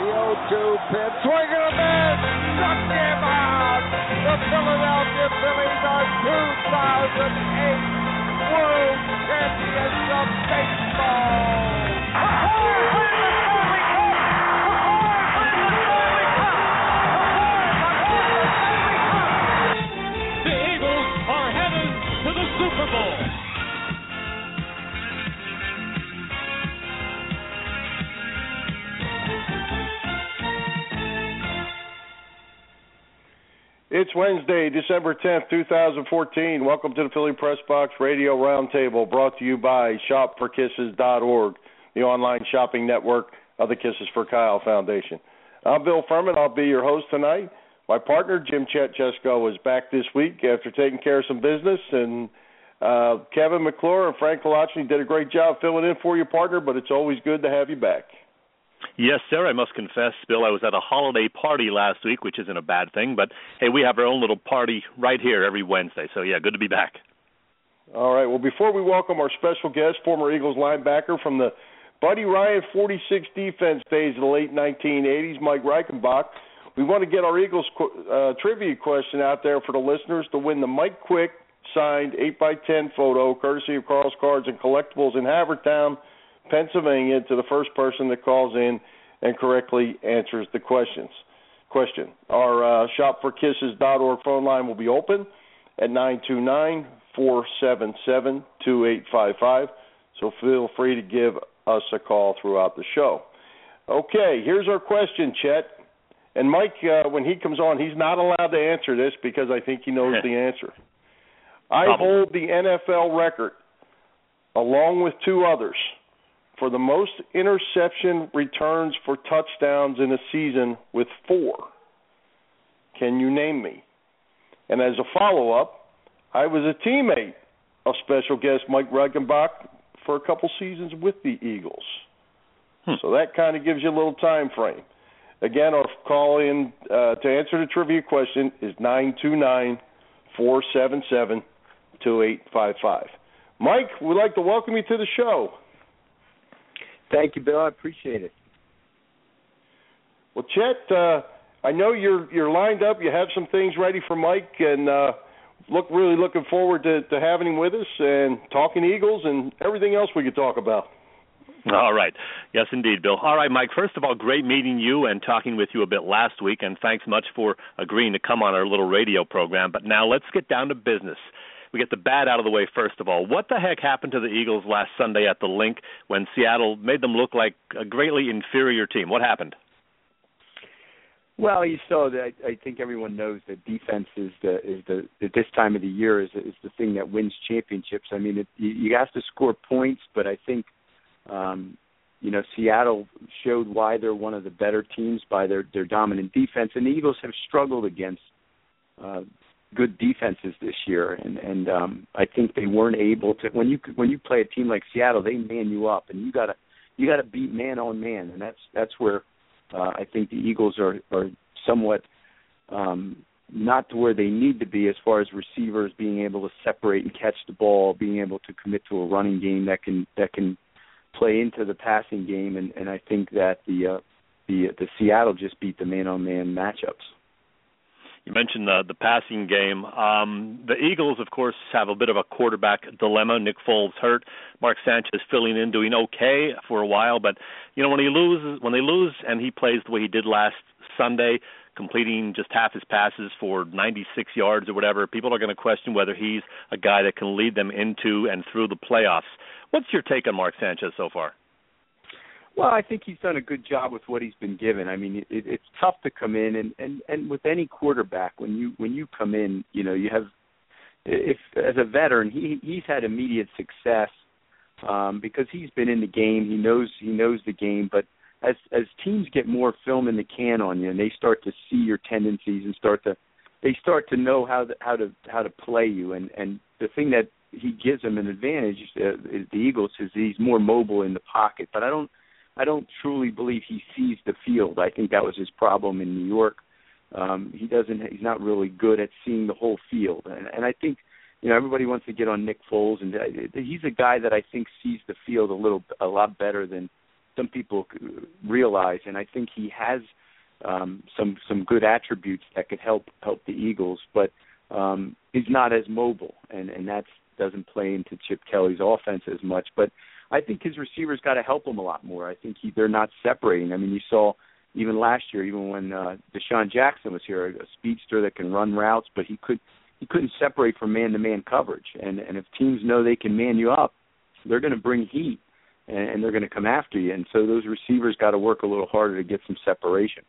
0-2 pitch. Swing and a miss. Struck him out. The Philadelphia Phillies are 2008 World Champions of Baseball. The Eagles are headed to the Super Bowl. It's Wednesday, December 10th, 2014. Welcome to the Philly Press Box Radio Roundtable, brought to you by shopforkisses.org, the online shopping network of the Kisses for Kyle Foundation. I'm Bill Furman. I'll be your host tonight. My partner, Jim Chet Chesko, is back this week after taking care of some business, and Kevin McClure and Frank Kolachny did a great job filling in for you, partner, but it's always good to have you back. Yes, sir. I must confess, Bill, I was at a holiday party last week, which isn't a bad thing, but, hey, we have our own little party right here every Wednesday, so, yeah, good to be back. All right. Well, before we welcome our special guest, former Eagles linebacker from the Buddy Ryan 46 defense days of the late 1980s, Mike Reichenbach, we want to get our Eagles trivia question out there for the listeners to win the Mike Quick signed 8x10 photo, courtesy of Carl's Cards and Collectibles in Havertown, Pennsylvania, to the first person that calls in and correctly answers the question. Our shopforkisses.org phone line will be open at 929-477-2855, so feel free to give us a call throughout the show. Okay, here's our question, Chet. And Mike, when he comes on, he's not allowed to answer this because I think he knows the answer. I hold the NFL record, along with two others, for the most interception returns for touchdowns in a season with 4. Can you name me? And as a follow-up, I was a teammate of special guest Mike Reichenbach for a couple seasons with the Eagles. So that kind of gives you a little time frame. Again, our call in to answer the trivia question is 929-477-2855. Mike, we'd like to welcome you to the show. Thank you, Bill. I appreciate it. Well, Chet, I know you're lined up. You have some things ready for Mike, and really looking forward to having him with us and talking Eagles and everything else we could talk about. All right. Yes, indeed, Bill. All right, Mike, first of all, great meeting you and talking with you a bit last week, and thanks much for agreeing to come on our little radio program. But now let's get down to business. We get the bad out of the way first of all. What the heck happened to the Eagles last Sunday at the Link when Seattle made them look like a greatly inferior team? What happened? Well, you saw that. I think everyone knows that defense is at this time of the year is the thing that wins championships. I mean, you have to score points, but I think Seattle showed why they're one of the better teams by their dominant defense, and the Eagles have struggled against good defenses this year, and I think they weren't able to. When you play a team like Seattle, they man you up, and you gotta beat man on man, and that's where I think the Eagles are somewhat not to where they need to be as far as receivers being able to separate and catch the ball, being able to commit to a running game that can play into the passing game, and I think that the Seattle just beat the man on man matchups. You mentioned the passing game. The Eagles, of course, have a bit of a quarterback dilemma. Nick Foles hurt. Mark Sanchez filling in, doing okay for a while. But, when they lose and he plays the way he did last Sunday, completing just half his passes for 96 yards or whatever, people are going to question whether he's a guy that can lead them into and through the playoffs. What's your take on Mark Sanchez so far? Well, I think he's done a good job with what he's been given. I mean, it's tough to come in, and with any quarterback, when you come in, you have, if as a veteran, he's had immediate success because he's been in the game. He knows the game. But as teams get more film in the can on you, and they start to see your tendencies and they start to know how to play you, and the thing that he gives them an advantage, the Eagles, is he's more mobile in the pocket. But I don't truly believe he sees the field. I think that was his problem in New York. He's not really good at seeing the whole field. And I think, everybody wants to get on Nick Foles, and he's a guy that I think sees the field a lot better than some people realize, and I think he has some good attributes that could help the Eagles, but he's not as mobile, and that doesn't play into Chip Kelly's offense as much. But I think his receivers got to help him a lot more. I think they're not separating. I mean, you saw even last year, even when Deshaun Jackson was here, a speedster that can run routes, but he couldn't separate from man-to-man coverage. And if teams know they can man you up, they're going to bring heat, and they're going to come after you. And so those receivers got to work a little harder to get some separation.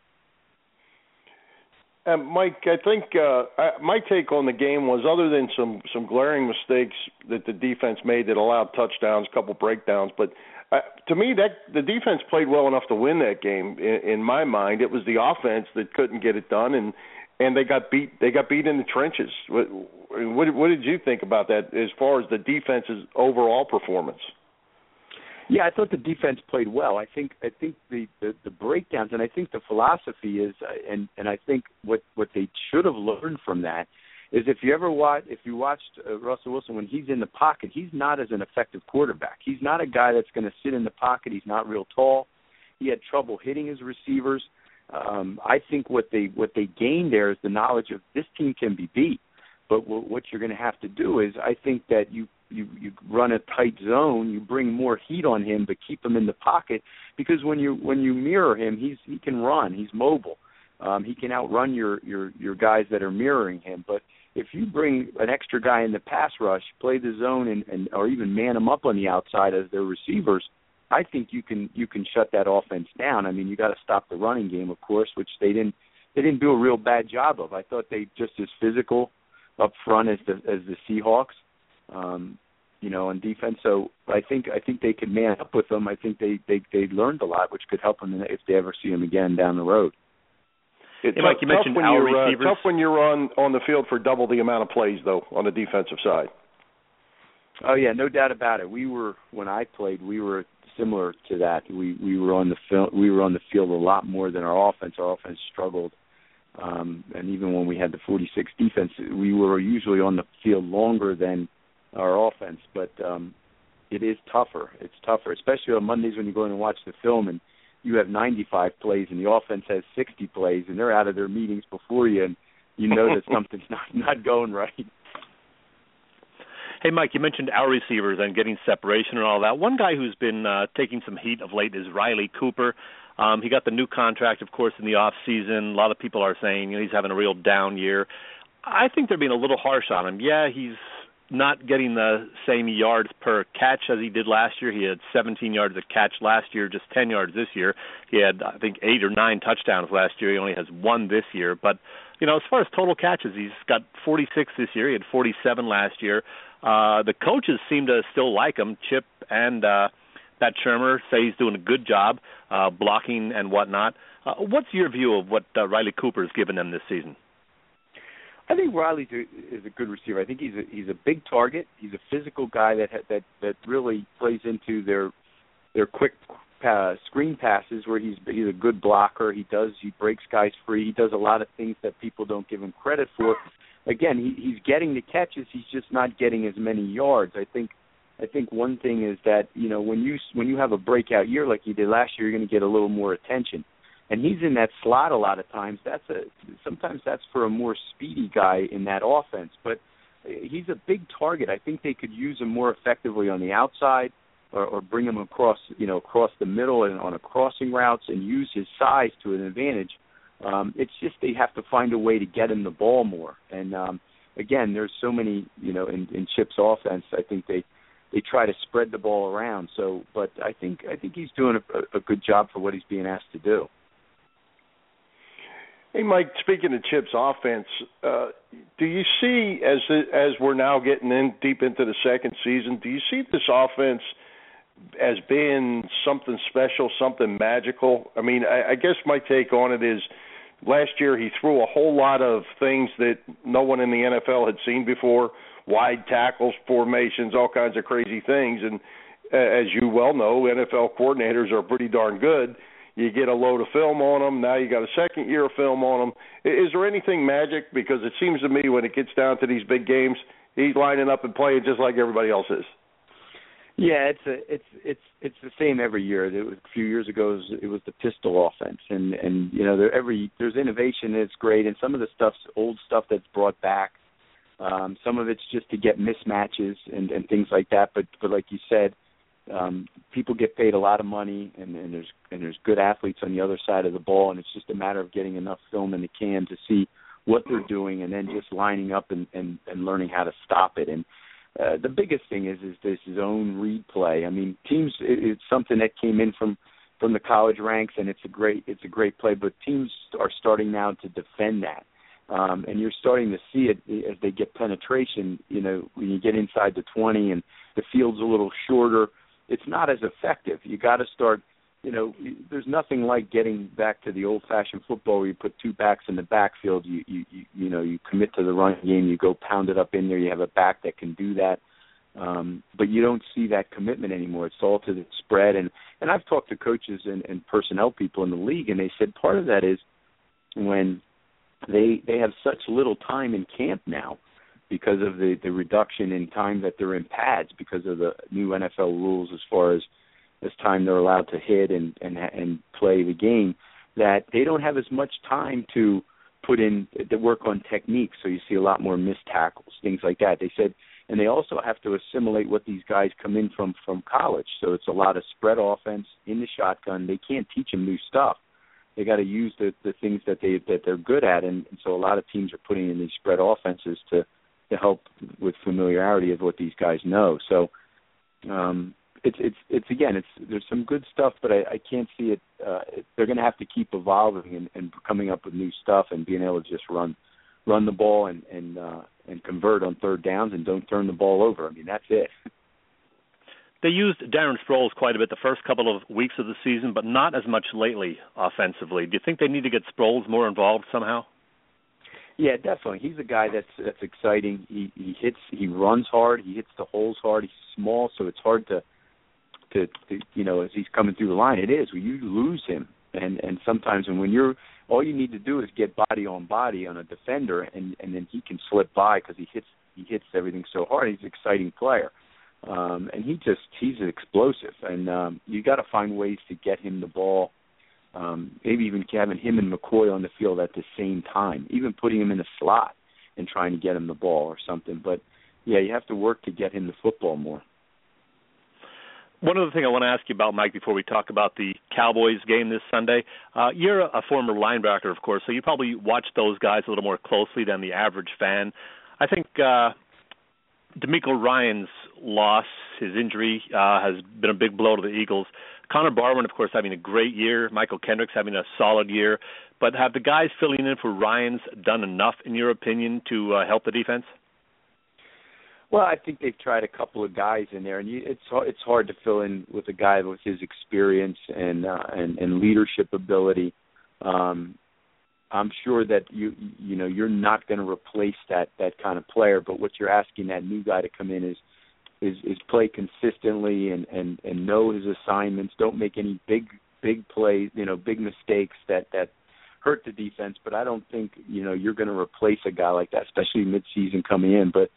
Mike, I think my take on the game was, other than some glaring mistakes that the defense made that allowed touchdowns, a couple breakdowns, but to me that the defense played well enough to win that game. In my mind, it was the offense that couldn't get it done, and they got beat. They got beat in the trenches. What did you think about that as far as the defense's overall performance? Yeah, I thought the defense played well. I think the breakdowns, and I think the philosophy is, and I think what they should have learned from that is, if you watched Russell Wilson when he's in the pocket, he's not as an effective quarterback. He's not a guy that's going to sit in the pocket. He's not real tall. He had trouble hitting his receivers. I think what they gained there is the knowledge of this team can be beat. But what you're going to have to do is, I think that you run a tight zone, you bring more heat on him, but keep him in the pocket, because when you mirror him, he can run, he's mobile, he can outrun your guys that are mirroring him. But if you bring an extra guy in the pass rush, play the zone, and or even man them up on the outside as their receivers, I think you can shut that offense down. I mean, you got to stop the running game, of course, which they didn't do a real bad job of. I thought they just as physical up front as the Seahawks, on defense. So I think they could man up with them. I think they learned a lot, which could help them if they ever see them again down the road. It's Mike, you mentioned our receivers. Tough when you're on the field for double the amount of plays, though, on the defensive side. Oh yeah, no doubt about it. When I played, we were similar to that. We were on the field a lot more than our offense. Our offense struggled. And even when we had the 46 defense, we were usually on the field longer than our offense. But it is tougher. It's tougher, especially on Mondays when you go in and watch the film and you have 95 plays and the offense has 60 plays, and they're out of their meetings before you, and you know that something's not going right. Hey, Mike, you mentioned our receivers and getting separation and all that. One guy who's been taking some heat of late is Riley Cooper. He got the new contract, of course, in the off season. A lot of people are saying he's having a real down year. I think they're being a little harsh on him. Yeah, he's not getting the same yards per catch as he did last year. He had 17 yards a catch last year, just 10 yards this year. He had, I think, 8 or 9 touchdowns last year. He only has 1 this year. But, as far as total catches, he's got 46 this year. He had 47 last year. The coaches seem to still like him. Chip and Pat Shurmur say he's doing a good job blocking and whatnot. What's your view of what Riley Cooper has given them this season? I think Riley is a good receiver. I think he's a big target. He's a physical guy that really plays into their quick screen passes, where he's a good blocker. He breaks guys free. He does a lot of things that people don't give him credit for. Again, he's getting the catches. He's just not getting as many yards. I think one thing is that when you have a breakout year like you did last year, you're going to get a little more attention. And he's in that slot a lot of times. Sometimes that's for a more speedy guy in that offense. But he's a big target. I think they could use him more effectively on the outside, or bring him across the middle and on a crossing routes, and use his size to an advantage. It's just they have to find a way to get him the ball more. And again, there's so many, in Chip's offense. I think they try to spread the ball around. So, but I think he's doing a good job for what he's being asked to do. Hey, Mike, speaking of Chip's offense, do you see, as we're now getting deep into the second season, do you see this offense as being something special, something magical? I mean, I guess my take on it is, last year he threw a whole lot of things that no one in the NFL had seen before, wide tackles, formations, all kinds of crazy things. And as you well know, NFL coordinators are pretty darn good. You get a load of film on them. Now you got a second year of film on them. Is there anything magic? Because it seems to me when it gets down to these big games, he's lining up and playing just like everybody else is. Yeah, it's the same every year. It was, a few years ago, it was the pistol offense, and there's innovation that's great, and some of the stuff's old stuff that's brought back. Some of it's just to get mismatches and things like that. But like you said, people get paid a lot of money, and there's good athletes on the other side of the ball, and it's just a matter of getting enough film in the can to see what they're doing, and then just lining up and learning how to stop it. And the biggest thing is this zone read play. I mean, teams, it's something that came in from the college ranks, and it's a great play. But teams are starting now to defend that, and you're starting to see it as they get penetration. When you get inside the 20 and the field's a little shorter, it's not as effective. You got to start. There's nothing like getting back to the old-fashioned football where you put two backs in the backfield. You commit to the run game. You go pound it up in there. You have a back that can do that. But you don't see that commitment anymore. It's all to the spread. And I've talked to coaches and personnel people in the league, and they said part of that is when they have such little time in camp now because of the reduction in time that they're in pads because of the new NFL rules as far as time they're allowed to hit and play the game, that they don't have as much time to put in the work on technique. So you see a lot more missed tackles, things like that. They said, and they also have to assimilate what these guys come in from college. So it's a lot of spread offense in the shotgun. They can't teach them new stuff. They got to use the things that they're good at, and so a lot of teams are putting in these spread offenses to help with familiarity of what these guys know. So there's some good stuff, but I can't see it. They're going to have to keep evolving and coming up with new stuff and being able to just run the ball and convert on third downs and don't turn the ball over. I mean, that's it. They used Darren Sproles quite a bit the first couple of weeks of the season, but not as much lately offensively. Do you think they need to get Sproles more involved somehow? Yeah, definitely. He's a guy that's exciting. He runs hard. He hits the holes hard. He's small, so it's hard to as he's coming through the line, it is. You lose him, and sometimes when all you need to do is get body on body on a defender, and then he can slip by because he hits everything so hard. He's an exciting player, and he's explosive, and you got to find ways to get him the ball. Maybe even having him and McCoy on the field at the same time, even putting him in the slot and trying to get him the ball or something. But yeah, you have to work to get him the football more. One other thing I want to ask you about, Mike, before we talk about the Cowboys game this Sunday. You're a former linebacker, of course, so you probably watch those guys a little more closely than the average fan. I think DeMeco Ryans' loss, his injury, has been a big blow to the Eagles. Connor Barwin, of course, having a great year. Michael Kendricks having a solid year. But have the guys filling in for Ryans done enough, in your opinion, to help the defense? Well, I think they've tried a couple of guys in there, and it's hard to fill in with a guy with his experience and leadership ability. I'm sure that you're not going to replace that kind of player, but what you're asking that new guy to come in is play consistently and know his assignments. Don't make any big plays, big mistakes that hurt the defense. But I don't think you're going to replace a guy like that, especially midseason coming in. But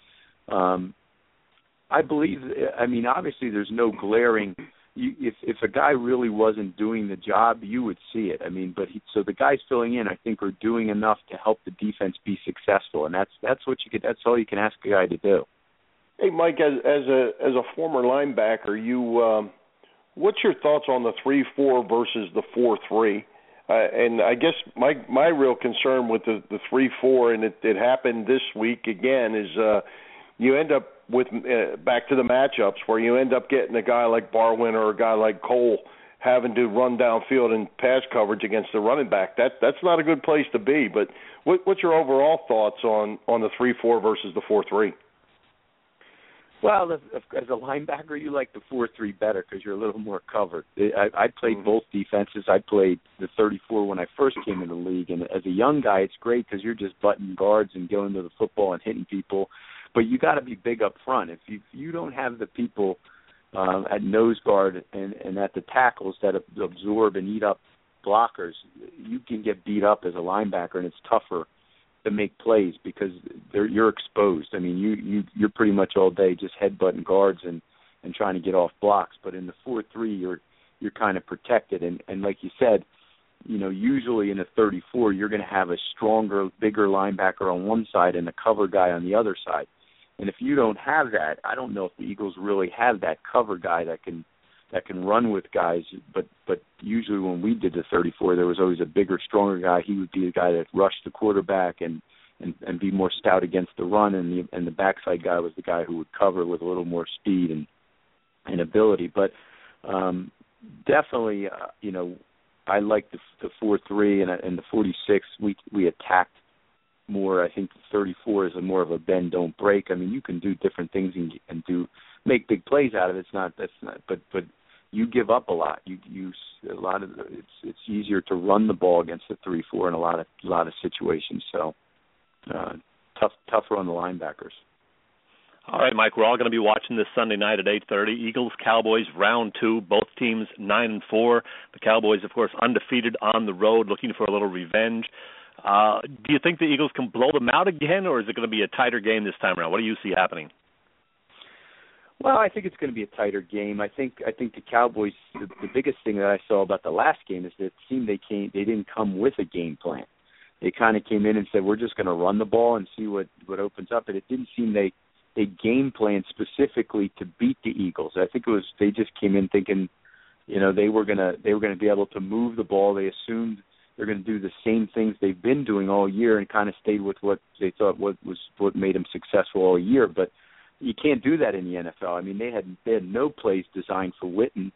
I believe, obviously there's no glaring, if a guy really wasn't doing the job, you would see it. So the guys filling in, I think, are doing enough to help the defense be successful, and that's all you can ask a guy to do. Hey, Mike, as a former linebacker, what's your thoughts on the 3-4 versus the 4-3? And I guess my real concern with the 3-4, and it happened this week again, is you end up with back to the matchups where you end up getting a guy like Barwin or a guy like Cole having to run downfield and pass coverage against the running back. That's not a good place to be. But what's your overall thoughts on the 3-4 versus the 4-3? Well, as a linebacker, you like the 4-3 better because you're a little more covered. I played both defenses. I played the 34 when I first came in the league, and as a young guy, it's great because you're just butting guards and going to the football and hitting people. But you got to be big up front. If you don't have the people at nose guard and at the tackles that absorb and eat up blockers, you can get beat up as a linebacker, and it's tougher to make plays because you're exposed. You're pretty much all day just headbutting guards and and trying to get off blocks. But in the 4-3, you're kind of protected. And like you said, usually in a 34, you're going to have a stronger, bigger linebacker on one side and a cover guy on the other side. And if you don't have that, I don't know if the Eagles really have that cover guy that can run with guys. But usually when we did the 34, there was always a bigger, stronger guy. He would be the guy that rushed the quarterback and be more stout against the run, and the backside guy was the guy who would cover with a little more speed and ability. But definitely, I like the 4-3 and the 46. We attacked more. I think the 34 is more of a bend don't break. I mean, you can do different things and make big plays out of it. But you give up a lot. It's easier to run the ball against the 3-4 in a lot of situations. So tougher on the linebackers. All right, Mike, we're all going to be watching this Sunday night at 8:30. Eagles-Cowboys, round 2, both teams 9-4. The Cowboys, of course, undefeated on the road, looking for a little revenge. Do you think the Eagles can blow them out again, or is it going to be a tighter game this time around? What do you see happening? Well, I think it's going to be a tighter game. I think the Cowboys, the biggest thing that I saw about the last game is that it seemed they didn't come with a game plan. They kind of came in and said, we're just going to run the ball and see what opens up, and it didn't seem they game plan specifically to beat the Eagles. I think they just came in thinking, they were gonna be able to move the ball. They assumed they're going to do the same things they've been doing all year and kind of stayed with what they thought what made them successful all year. But you can't do that in the NFL. I mean, they had no plays designed for Witten,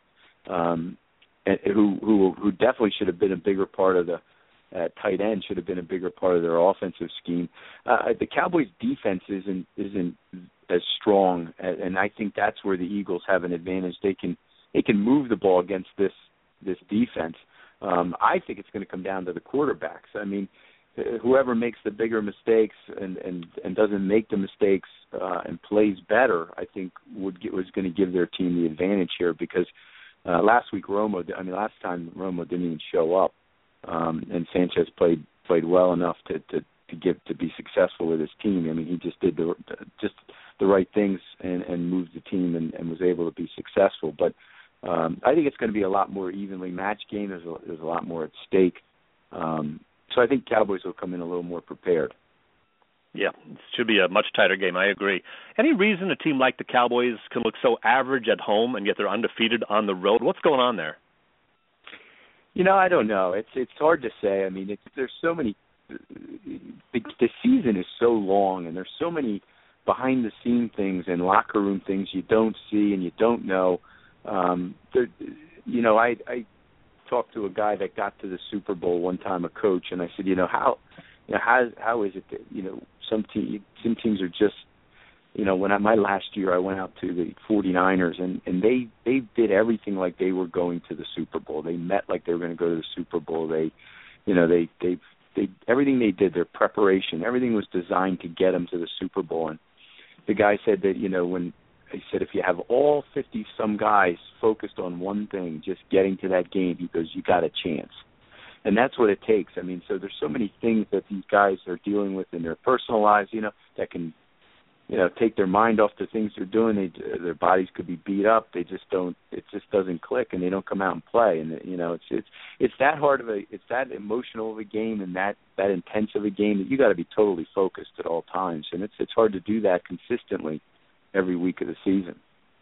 who definitely should have been a bigger part of the tight end, should have been a bigger part of their offensive scheme. The Cowboys' defense isn't as strong, and I think that's where the Eagles have an advantage. They can move the ball against this defense. I think it's going to come down to the quarterbacks. I mean, whoever makes the bigger mistakes and doesn't make the mistakes and plays better, I think was going to give their team the advantage here, because last time Romo didn't even show up. And Sanchez played well enough to be successful with his team. I mean, he just did the right things and moved the team and was able to be successful. But I think it's going to be a lot more evenly matched game. There's a lot more at stake. So I think Cowboys will come in a little more prepared. Yeah, it should be a much tighter game. I agree. Any reason a team like the Cowboys can look so average at home and yet they're undefeated on the road? What's going on there? I don't know. It's hard to say. I mean, there's so many. The season is so long, and there's so many behind-the-scene things and locker room things you don't see and you don't know. I talked to a guy that got to the Super Bowl one time, a coach, and I said, how is it that some teams are just. My last year I went out to the 49ers and they did everything like they were going to the Super Bowl. They met like they were going to go to the Super Bowl. They everything they did, their preparation, everything was designed to get them to the Super Bowl. And the guy said that, when he said if you have all 50 some guys focused on one thing, just getting to that game, he goes, you got a chance. And that's what it takes. I mean, so there's so many things that these guys are dealing with in their personal lives, that can take their mind off the things they're doing. Their bodies could be beat up. They just don't. It just doesn't click, and they don't come out and play. And it's that hard it's that emotional of a game and that intense of a game that you got to be totally focused at all times. And it's hard to do that consistently every week of the season.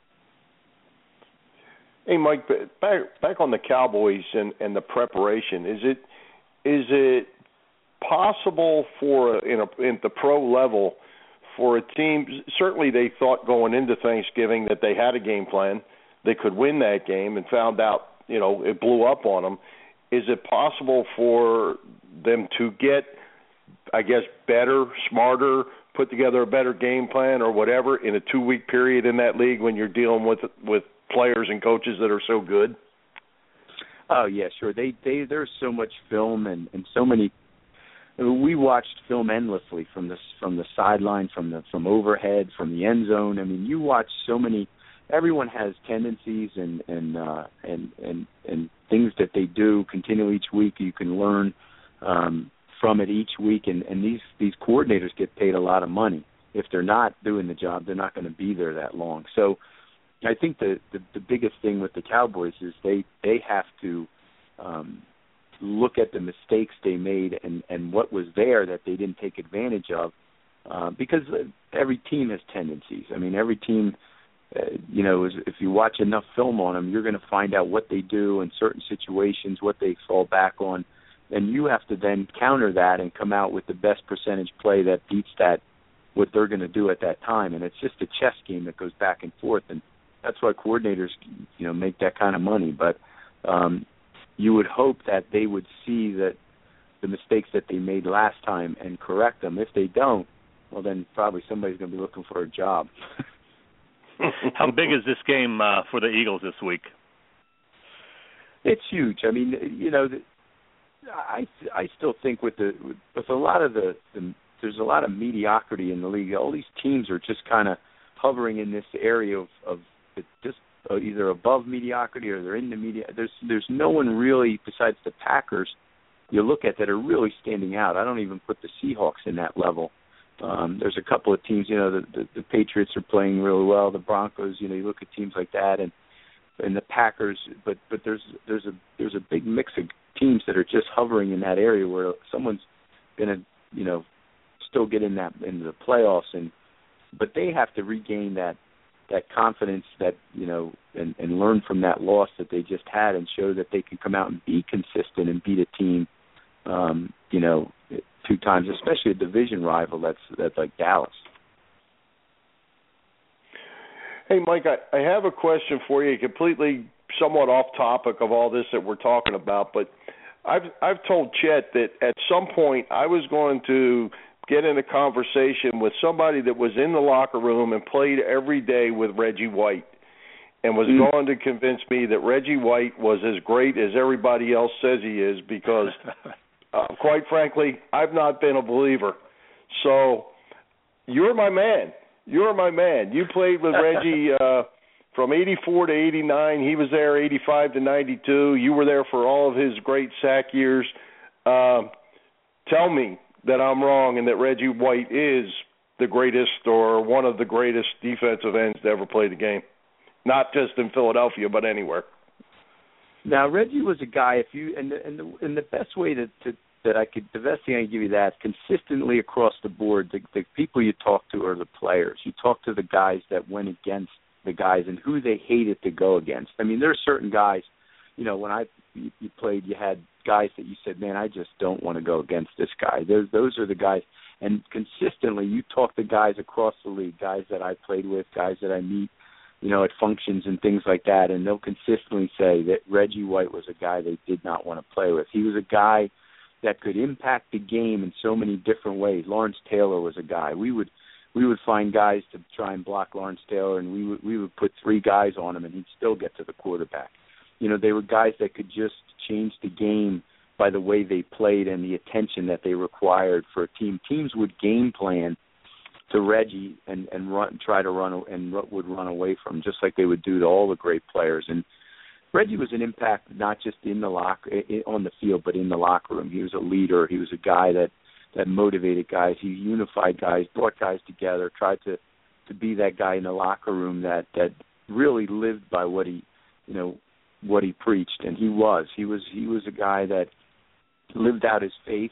Hey, Mike, back on the Cowboys and the preparation. Is it possible for in the pro level? For a team, certainly they thought going into Thanksgiving that they had a game plan, they could win that game, and found out, it blew up on them. Is it possible for them to get, I guess, better, smarter, put together a better game plan or whatever in a 2-week period in that league when you're dealing with players and coaches that are so good? Oh, yeah, sure. There's so much film and so many. We watched film endlessly from the sideline, from overhead, from the end zone. I mean, you watch so many. Everyone has tendencies and things that they do continually each week. You can learn from it each week, and these coordinators get paid a lot of money. If they're not doing the job, they're not going to be there that long. So I think the biggest thing with the Cowboys is they have to look at the mistakes they made and what was there that they didn't take advantage of, because every team has tendencies. I mean, every team, if you watch enough film on them, you're going to find out what they do in certain situations, what they fall back on, and you have to then counter that and come out with the best percentage play that beats that, what they're going to do at that time. And it's just a chess game that goes back and forth, and that's why coordinators, make that kind of money. But you would hope that they would see that the mistakes that they made last time and correct them. If they don't, well, then probably somebody's going to be looking for a job. How big is this game for the Eagles this week? It's huge. I mean, I still think with a lot of there's a lot of mediocrity in the league. All these teams are just kind of hovering in this area of just either above mediocrity or they're in the media. There's no one really besides the Packers you look at that are really standing out. I don't even put the Seahawks in that level. There's a couple of teams, the Patriots are playing really well. The Broncos, you look at teams like that, and the Packers. But there's a big mix of teams that are just hovering in that area where someone's going to still get into the playoffs, but they have to regain that confidence that and learn from that loss that they just had and show that they can come out and be consistent and beat a team 2 times, especially a division rival that's like Dallas. Hey, Mike, I have a question for you, completely somewhat off topic of all this that we're talking about, but I've told Chet that at some point I was going to get in a conversation with somebody that was in the locker room and played every day with Reggie White and was going to convince me that Reggie White was as great as everybody else says he is because, quite frankly, I've not been a believer. So you're my man. You're my man. You played with Reggie from 84 to 89. He was there 85 to 92. You were there for all of his great sack years. Tell me that I'm wrong and that Reggie White is the greatest or one of the greatest defensive ends to ever play the game, not just in Philadelphia but anywhere. Now Reggie was a guy. The best way the best thing I can give you that consistently across the board, the people you talk to are the players. You talk to the guys that went against the guys and who they hated to go against. I mean, there are certain guys. When you played, you had guys that you said, man, I just don't want to go against this guy. Those are the guys. And consistently, you talk to guys across the league, guys that I played with, guys that I meet, at functions and things like that, and they'll consistently say that Reggie White was a guy they did not want to play with. He was a guy that could impact the game in so many different ways. Lawrence Taylor was a guy. We would find guys to try and block Lawrence Taylor, and we would put 3 guys on him, and he'd still get to the quarterback. They were guys that could just change the game by the way they played and the attention that they required for a team. Teams would game plan to Reggie and try to run away from him, just like they would do to all the great players. And Reggie was an impact not just on the field, but in the locker room. He was a leader. He was a guy that motivated guys. He unified guys, brought guys together, tried to be that guy in the locker room that really lived by what he preached, and he was a guy that lived out his faith,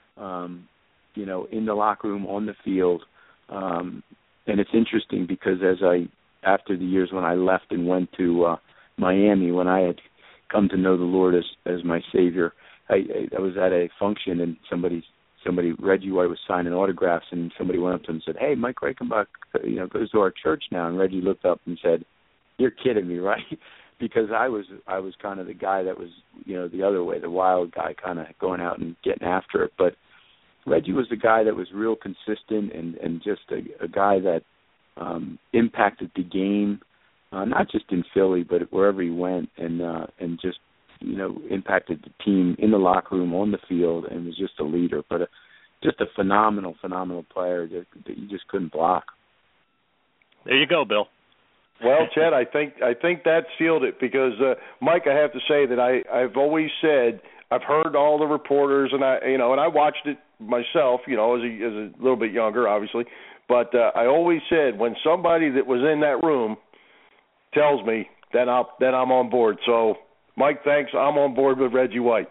in the locker room, on the field, and it's interesting because after the years when I left and went to Miami, when I had come to know the Lord as my Savior, I was at a function and somebody Reggie White was signing autographs, and somebody went up to him and said, "Hey, Mike Reichenbach, goes to our church now," and Reggie looked up and said, "You're kidding me, right?" Because I was kind of the guy that was, the other way, the wild guy kind of going out and getting after it. But Reggie was the guy that was real consistent and just a guy that impacted the game, not just in Philly, but wherever he went, and just, impacted the team in the locker room, on the field, and was just a leader. But just a phenomenal player that you just couldn't block. There you go, Bill. Well, Chet, I think that sealed it because, Mike, I have to say that I've always said I've heard all the reporters and I watched it myself, as a little bit younger, obviously, but I always said when somebody that was in that room tells me, then I'm on board. So, Mike, thanks. I'm on board with Reggie White.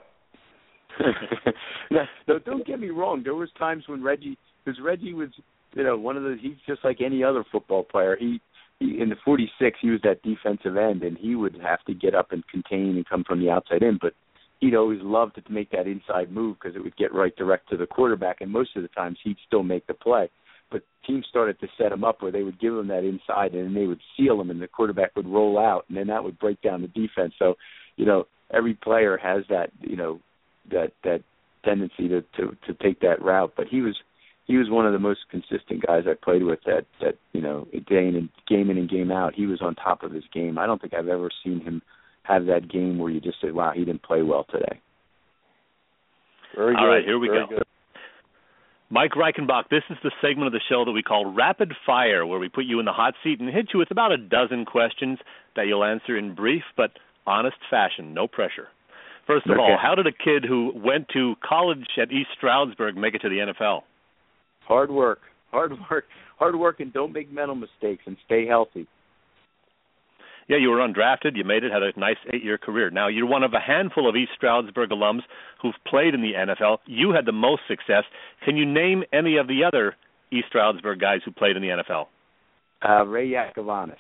No, don't get me wrong. There was times when Reggie was, one of he's just like any other football player. He in the 46, he was that defensive end, and he would have to get up and contain and come from the outside in. But he'd always loved to make that inside move because it would get right direct to the quarterback, and most of the times he'd still make the play. But teams started to set him up where they would give him that inside, and then they would seal him, and the quarterback would roll out, and then that would break down the defense. So, every player has that, that tendency to take that route. But he was one of the most consistent guys I played with that game in and game out, he was on top of his game. I don't think I've ever seen him have that game where you just say, wow, he didn't play well today. Very good. All right, here we go. Good. Mike Reichenbach, this is the segment of the show that we call Rapid Fire, where we put you in the hot seat and hit you with about a dozen questions that you'll answer in brief but honest fashion, no pressure. First of all, how did a kid who went to college at East Stroudsburg make it to the NFL? Hard work, and don't make mental mistakes, and stay healthy. Yeah, you were undrafted. You made it, had a nice 8-year career. Now, you're one of a handful of East Stroudsburg alums who've played in the NFL. You had the most success. Can you name any of the other East Stroudsburg guys who played in the NFL? Ray Yakavanis.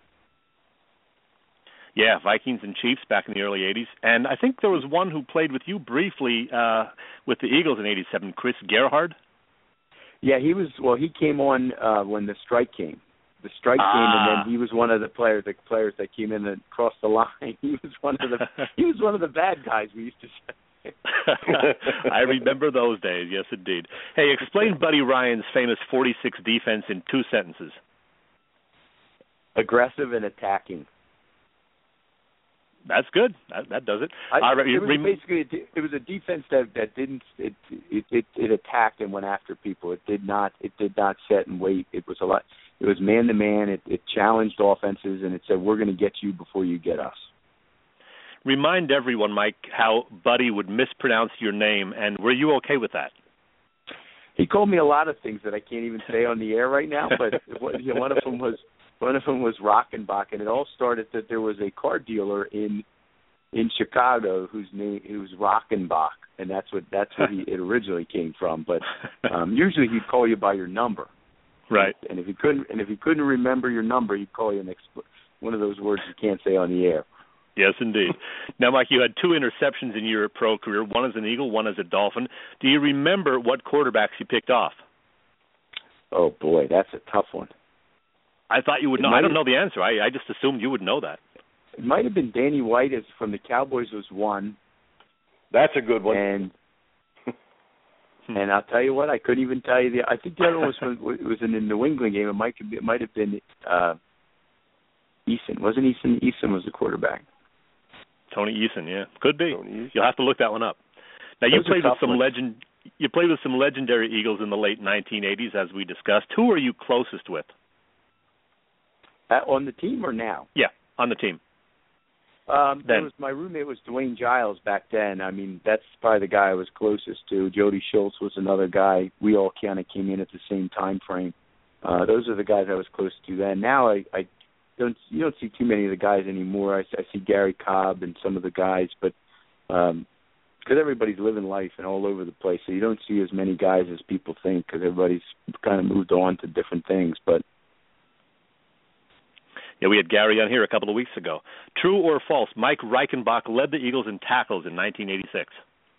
Yeah, Vikings and Chiefs back in the early 80s. And I think there was one who played with you briefly with the Eagles in 87, Chris Gerhard. Yeah, he came on when the strike came. The strike came, and then he was one of the players that came in and crossed the line. He was one of the bad guys, we used to say. I remember those days, yes indeed. Hey, explain Buddy Ryan's famous 46 defense in 2 sentences. Aggressive and attacking. That's good. That does it. It was a defense that didn't it attacked and went after people. It did not set and wait. It was man to man. It challenged offenses, and it said, we're going to get you before you get us. Remind everyone, Mike, how Buddy would mispronounce your name, and were you okay with that? He called me a lot of things that I can't even say on the air right now, but one of them was Rockenbach, and it all started that there was a car dealer in Chicago whose name was Rockenbach, and that's what it originally came from. But usually he'd call you by your number, right? And if he couldn't remember your number, he'd call you one of those words you can't say on the air. Yes, indeed. Now, Mike, you had 2 interceptions in your pro career. One as an Eagle, one as a Dolphin. Do you remember what quarterbacks you picked off? Oh boy, that's a tough one. I thought you would know. I don't know the answer. I just assumed you would know that. It might have been Danny White from the Cowboys was one. That's a good one. And I'll tell you what, I couldn't even tell you I think the other one was in the New England game. It might have been Eason. Wasn't Eason? Eason was the quarterback. Tony Eason, yeah, could be. You'll have to look that one up. Now you played with some legend. You played with some legendary Eagles in the late 1980s, as we discussed. Who are you closest with? On the team or now? Yeah, on the team. My roommate was Dwayne Giles back then. I mean, that's probably the guy I was closest to. Jody Schultz was another guy. We all kind of came in at the same time frame. Those are the guys I was close to then. Now you don't see too many of the guys anymore. I see Gary Cobb and some of the guys, but because everybody's living life and all over the place, so you don't see as many guys as people think because everybody's kind of moved on to different things. But yeah, we had Gary on here a couple of weeks ago. True or false, Mike Reichenbach led the Eagles in tackles in 1986?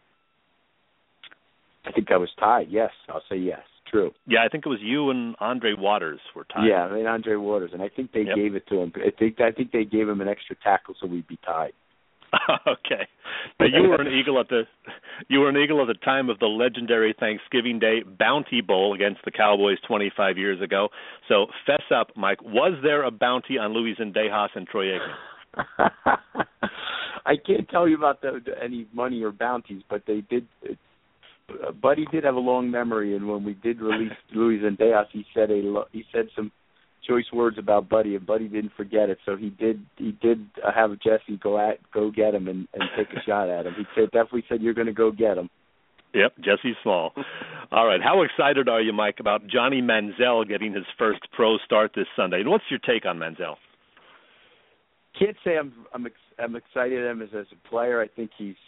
I think I was tied. Yes, I'll say yes. True. Yeah, I think it was you and Andre Waters were tied. Yeah, Andre Waters, and I think they gave it to him. I think they gave him an extra tackle so we'd be tied. Okay. Now you were an Eagle at the time of the legendary Thanksgiving Day Bounty Bowl against the Cowboys 25 years ago. So fess up, Mike. Was there a bounty on Luis Zendejas and Troy Aikman? I can't tell you about any money or bounties, but they did. Buddy did have a long memory, and when we did release Luis Zendejas, he said some choice words about Buddy, and Buddy didn't forget it. So he did have Jesse go get him and take a shot at him. He definitely said, "You're going to go get him." Yep, Jesse Small. All right, how excited are you, Mike, about Johnny Manziel getting his first pro start this Sunday? And what's your take on Manziel? can't say I'm excited at him as a player. I think he's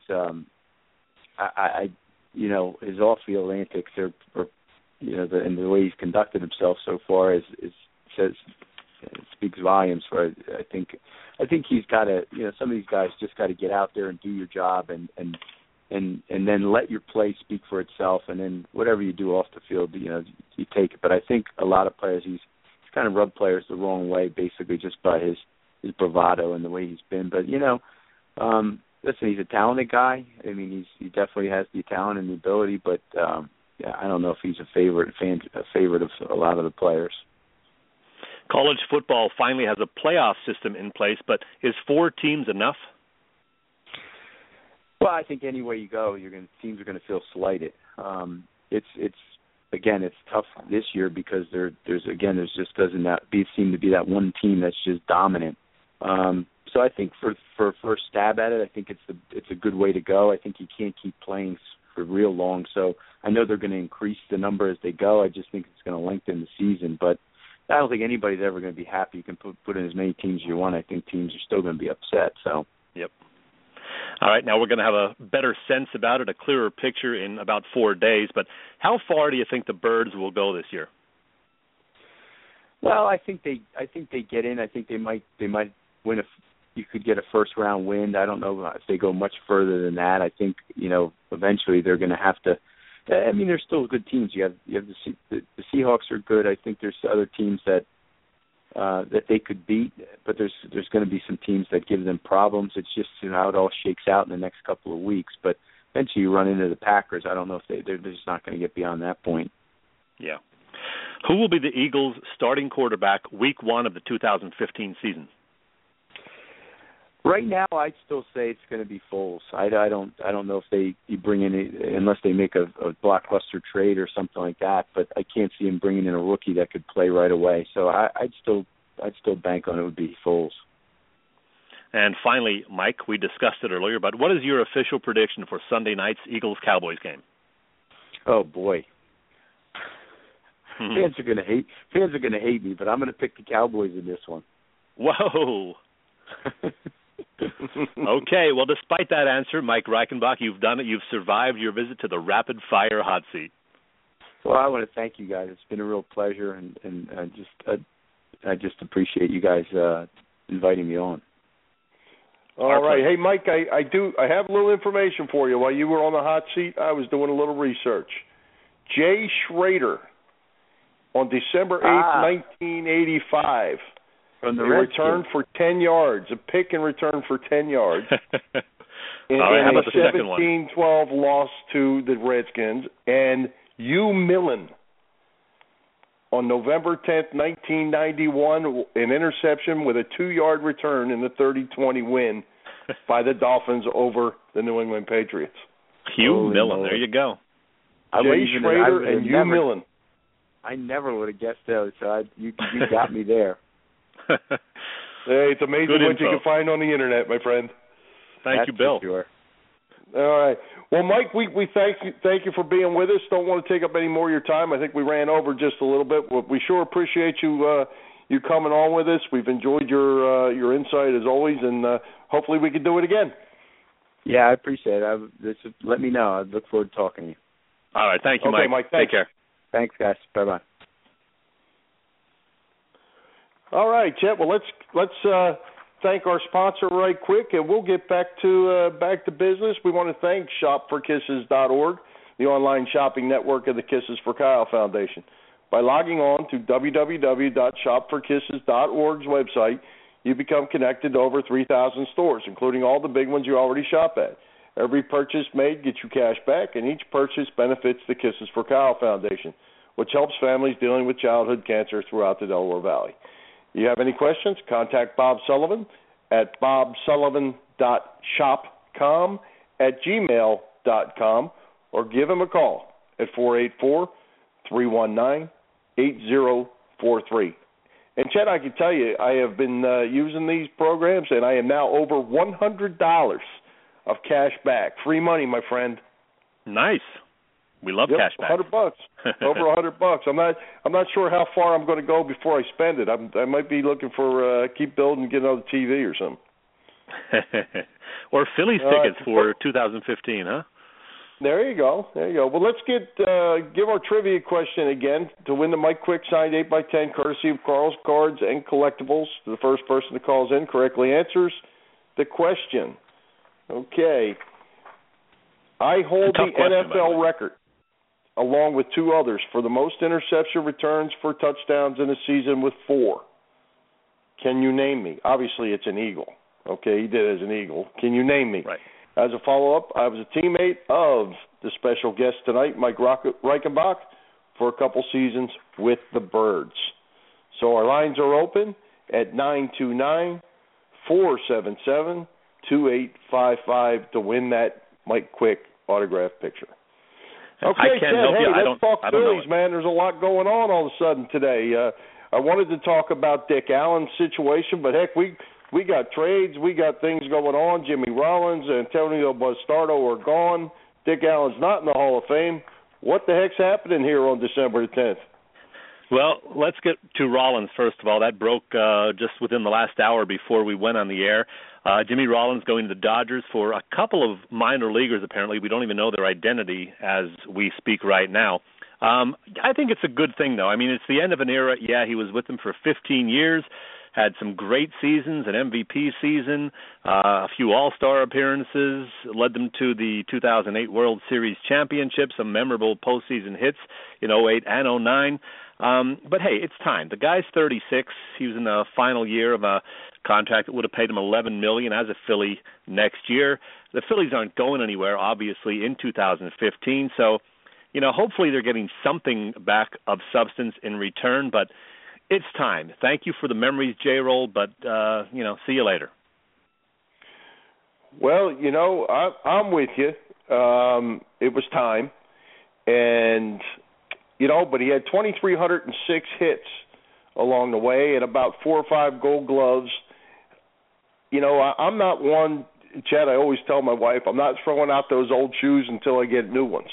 his off-field antics are and the way he's conducted himself so far speaks volumes for. I think he's got to, some of these guys just got to get out there and do your job and then let your play speak for itself, and then whatever you do off the field, you take it. But I think a lot of players, he's kind of rubbed players the wrong way, basically just by his bravado and the way he's been. But listen, he's a talented guy. I mean, he definitely has the talent and the ability, but I don't know if he's a favorite of a lot of the players. College football finally has a playoff system in place, but is 4 teams enough? Well, I think any way you go, teams are going to feel slighted. It's tough this year because there's just doesn't seem to be that one team that's just dominant. So I think for a first stab at it, I think it's a good way to go. I think you can't keep playing for real long. So I know they're going to increase the number as they go. I just think it's going to lengthen the season. But I don't think anybody's ever going to be happy. You can put in as many teams as you want. I think teams are still going to be upset. So. Yep. All right, now we're going to have a better sense about it, a clearer picture in about 4 days. But how far do you think the Birds will go this year? Well, I think they get in. I think they might win. You could get a first round win. I don't know if they go much further than that. I think eventually they're going to have to. I mean, they're still good teams. You have the Seahawks are good. I think there's other teams that they could beat, but there's going to be some teams that give them problems. It's just how it all shakes out in the next couple of weeks. But eventually you run into the Packers. I don't know if they're just not going to get beyond that point. Yeah. Who will be the Eagles' starting quarterback week 1 of the 2015 season? Right now, I'd still say it's going to be Foles. I don't know if you bring in unless they make a blockbuster trade or something like that. But I can't see him bringing in a rookie that could play right away. So I'd still bank on it would be Foles. And finally, Mike, we discussed it earlier, but what is your official prediction for Sunday night's Eagles-Cowboys game? Oh boy, fans are going to hate me, but I'm going to pick the Cowboys in this one. Whoa. Okay, well, despite that answer, Mike Reichenbach, you've done it. You've survived your visit to the Rapid Fire Hot Seat. Well, I want to thank you guys. It's been a real pleasure, and I just appreciate you guys inviting me on. All right. Hey, Mike, I have a little information for you. While you were on the hot seat, I was doing a little research. Jay Schrader, on December 8th, 1985, he returned for 10 yards, a pick and return for 10 yards. In a 17-12 loss to the Redskins. And Hugh Millen, on November 10th, 1991, an interception with a 2-yard return in the 30-20 win by the Dolphins over the New England Patriots. Hugh Millen, there you go. Jay Schrader and Hugh Millen. I never would have guessed those, so you got me there. Hey, it's amazing what you can find on the internet, my friend. Thank you, Bill. Sure. All right. Well, Mike, we thank you for being with us. Don't want to take up any more of your time. I think we ran over just a little bit. We sure appreciate you coming on with us. We've enjoyed your insight as always, and hopefully we can do it again. Yeah, I appreciate it. Let me know. I look forward to talking to you. All right. Thank you, Mike. Mike. Take care. Thanks, guys. Bye-bye. All right, Chet. Well, let's thank our sponsor right quick, and we'll get back to business. We want to thank shopforkisses.org, the online shopping network of the Kisses for Kyle Foundation. By logging on to www.shopforkisses.org's website, you become connected to over 3,000 stores, including all the big ones you already shop at. Every purchase made gets you cash back, and each purchase benefits the Kisses for Kyle Foundation, which helps families dealing with childhood cancer throughout the Delaware Valley. You have any questions, contact Bob Sullivan at bobsullivan.shopcom@gmail.com or give him a call at 484-319-8043. And, Chet, I can tell you, I have been using these programs, and I am now over $100 of cash back. Free money, my friend. Nice. We love cash back. $100, over $100. I'm not sure how far I'm going to go before I spend it. I might be looking for keep building, get another TV or something. Or Phillies tickets for 2015, huh? There you go. Well, let's give our trivia question again. To win the Mike Quick signed 8x10 courtesy of Carl's Cards and Collectibles, the first person that calls in correctly answers the question. Okay. I hold the NFL record, along with two others, for the most interception returns for touchdowns in a season with 4. Can you name me? Obviously, it's an Eagle. Okay, he did it as an Eagle. Can you name me? Right. As a follow-up, I was a teammate of the special guest tonight, Mike Reichenbach, for a couple seasons with the Birds. So our lines are open at 929-477-2855 to win that Mike Quick autograph picture. Okay, I can't help you. Let's talk Phillies, man. There's a lot going on all of a sudden today. I wanted to talk about Dick Allen's situation, but heck, we got trades, we got things going on. Jimmy Rollins and Antonio Bastardo are gone. Dick Allen's not in the Hall of Fame. What the heck's happening here on December the 10th? Well, let's get to Rollins first of all. That broke just within the last hour before we went on the air. Jimmy Rollins going to the Dodgers for a couple of minor leaguers, apparently. We don't even know their identity as we speak right now. I think it's a good thing, though. I mean, it's the end of an era. Yeah, he was with them for 15 years, had some great seasons, an MVP season, a few All-Star appearances, led them to the 2008 World Series Championship, some memorable postseason hits in 08 and 09. But, hey, it's time. The guy's 36. He was in the final year of a contract that would have paid him $11 million as a Philly next year. The Phillies aren't going anywhere, obviously, in 2015. So, hopefully they're getting something back of substance in return. But it's time. Thank you for the memories, J-Roll, but, see you later. Well, I'm with you. It was time. And, but he had 2,306 hits along the way and about 4 or 5 Gold Gloves. I'm not one, Chad, I always tell my wife, I'm not throwing out those old shoes until I get new ones.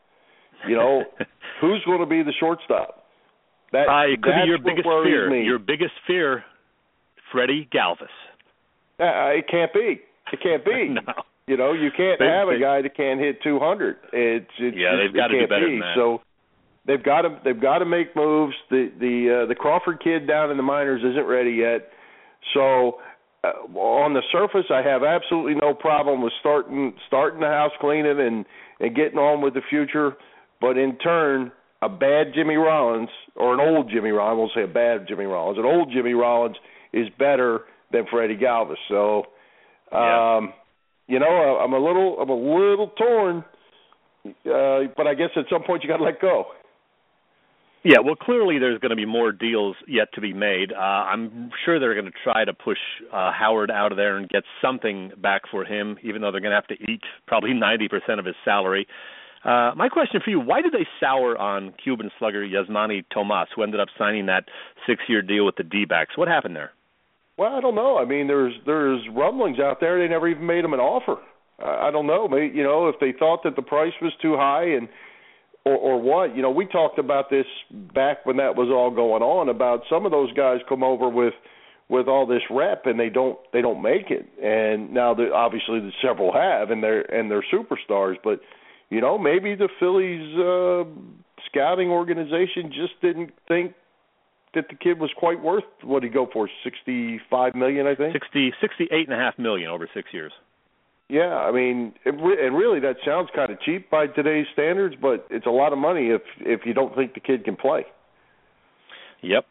Who's going to be the shortstop? It could be your biggest fear. Me. Your biggest fear, Freddie Galvis. It can't be. It can't be. No. You can't have a guy that can't hit 200. They've got to do better than that. So they've got to make moves. The Crawford kid down in the minors isn't ready yet. So on the surface, I have absolutely no problem with starting the house cleaning and getting on with the future. But in turn, a bad Jimmy Rollins, or an old Jimmy Rollins, I won't say a bad Jimmy Rollins, an old Jimmy Rollins is better than Freddie Galvis. So, I'm a little torn, but I guess at some point you got to let go. Yeah, well, clearly there's going to be more deals yet to be made. I'm sure they're going to try to push Howard out of there and get something back for him, even though they're going to have to eat probably 90% of his salary. My question for you, why did they sour on Cuban slugger Yasmani Tomas, who ended up signing that 6-year deal with the D-backs? What happened there? Well, I don't know. I mean, there's rumblings out there. They never even made him an offer. I don't know. Maybe, if they thought that the price was too high or what. We talked about this back when that was all going on, about some of those guys come over with all this rep and they don't make it. And now obviously the several have, and they're superstars, but maybe the Phillies scouting organization just didn't think that the kid was quite worth what he'd go for, $65 million, I think. $68.5 million over 6 years. Yeah, I mean, and really that sounds kind of cheap by today's standards, but it's a lot of money if you don't think the kid can play. Yep.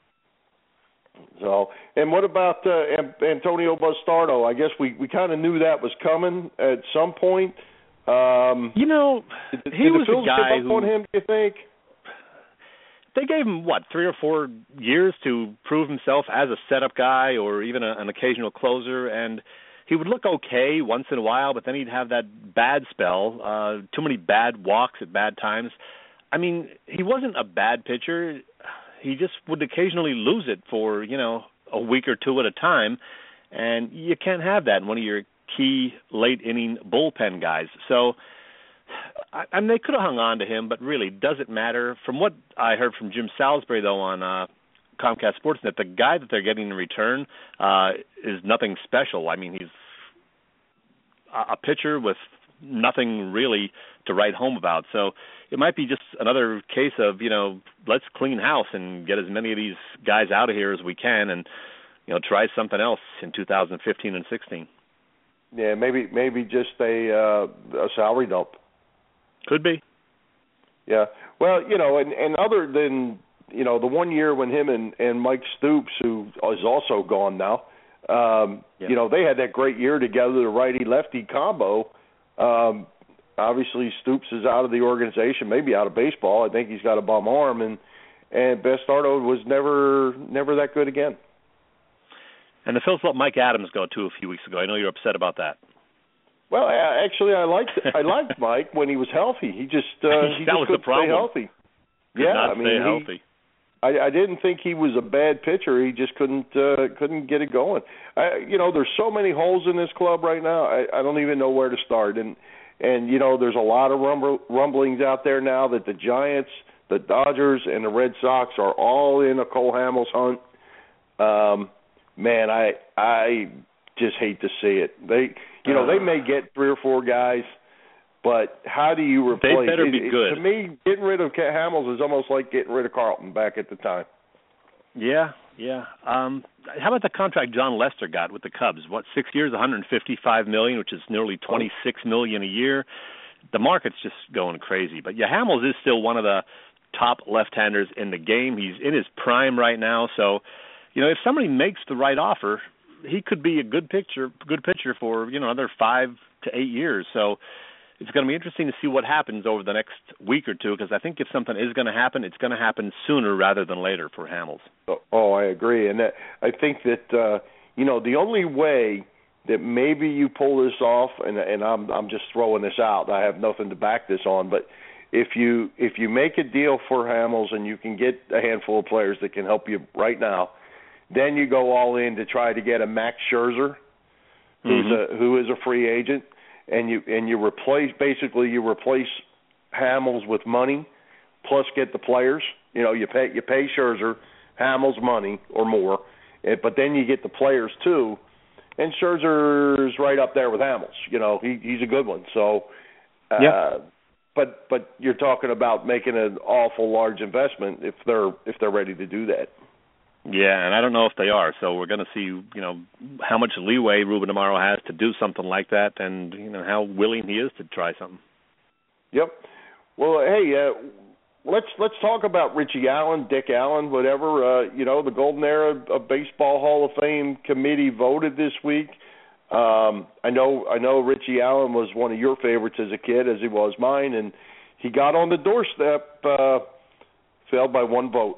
So, and what about Antonio Bastardo? I guess we kind of knew that was coming at some point. He was a guy who on him, do you think? They gave him, 3 or 4 years to prove himself as a setup guy or even an occasional closer, and he would look okay once in a while, but then he'd have that bad spell, too many bad walks at bad times. I mean, he wasn't a bad pitcher. He just would occasionally lose it for, a week or two at a time, and you can't have that in one of your key late-inning bullpen guys. So mean, they could have hung on to him, but really, does it matter? From what I heard from Jim Salisbury, though, on Comcast Sportsnet, the guy that they're getting in return is nothing special. I mean, he's a pitcher with nothing really to write home about. So it might be just another case of, let's clean house and get as many of these guys out of here as we can and, try something else in 2015 and 16. Yeah, maybe just a salary dump. Could be. Yeah. Well, and other than, the 1 year when him and Mike Stoops, who is also gone now, they had that great year together, the righty-lefty combo. Obviously, Stoops is out of the organization, maybe out of baseball. I think he's got a bum arm, and Bastardo was never that good again. And the Phils let Mike Adams go too a few weeks ago. I know you're upset about that. Well, actually, I liked Mike when he was healthy. He just couldn't stay healthy. Stay healthy. I didn't think he was a bad pitcher. He just couldn't get it going. There's so many holes in this club right now. I don't even know where to start. And there's a lot of rumblings out there now that the Giants, the Dodgers, and the Red Sox are all in a Cole Hamels hunt. Man, I just hate to see it. They may get 3 or 4 guys, but how do you replace? They better be good. To me, getting rid of Hamels is almost like getting rid of Carlton back at the time. Yeah. How about the contract John Lester got with the Cubs? 6 years, $155 million, which is nearly $26 million a year. The market's just going crazy. But Hamels is still one of the top left-handers in the game. He's in his prime right now, so. If somebody makes the right offer, he could be a good pitcher for, another 5 to 8 years. So it's going to be interesting to see what happens over the next week or two, because I think if something is going to happen, it's going to happen sooner rather than later for Hamels. Oh, I agree. And I think that, the only way that maybe you pull this off, and I'm just throwing this out, I have nothing to back this on, but if you make a deal for Hamels and you can get a handful of players that can help you right now, then you go all in to try to get a Max Scherzer, who is a free agent, and you replace Hamels with money, plus get the players. You pay Scherzer Hamels money or more, but then you get the players too. And Scherzer's right up there with Hamels. He's a good one. So, but you're talking about making an awful large investment if they're ready to do that. Yeah, and I don't know if they are. So we're going to see, how much leeway Ruben Amaro has to do something like that, and how willing he is to try something. Yep. Well, hey, let's talk about Richie Allen, Dick Allen, whatever. The Golden Era of Baseball Hall of Fame committee voted this week. I know Richie Allen was one of your favorites as a kid, as he was mine, and he got on the doorstep, failed by 1 vote.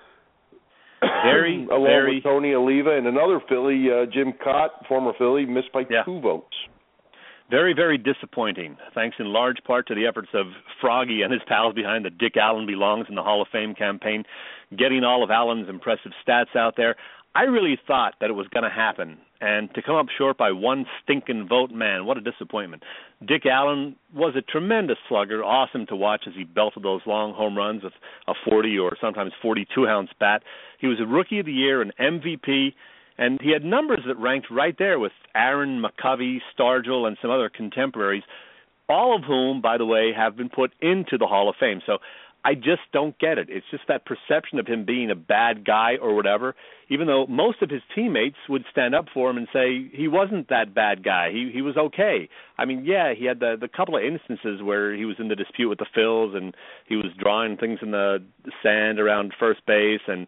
Along with Tony Oliva and another Philly, Jim Cott, former Philly, missed by 2 votes. Very, very disappointing, thanks in large part to the efforts of Froggy and his pals behind the Dick Allen Belongs in the Hall of Fame campaign, getting all of Allen's impressive stats out there. I really thought that it was going to happen, and to come up short by 1 stinking vote, man, what a disappointment. Dick Allen was a tremendous slugger, awesome to watch as he belted those long home runs with a 40 or sometimes 42-ounce bat. He was a Rookie of the Year, an MVP, and he had numbers that ranked right there with Aaron, McCovey, Stargell, and some other contemporaries, all of whom, by the way, have been put into the Hall of Fame. So I just don't get it. It's just that perception of him being a bad guy or whatever, even though most of his teammates would stand up for him and say he wasn't that bad guy. He was okay. I mean, yeah, he had the couple of instances where he was in the dispute with the Phils and he was drawing things in the sand around first base and,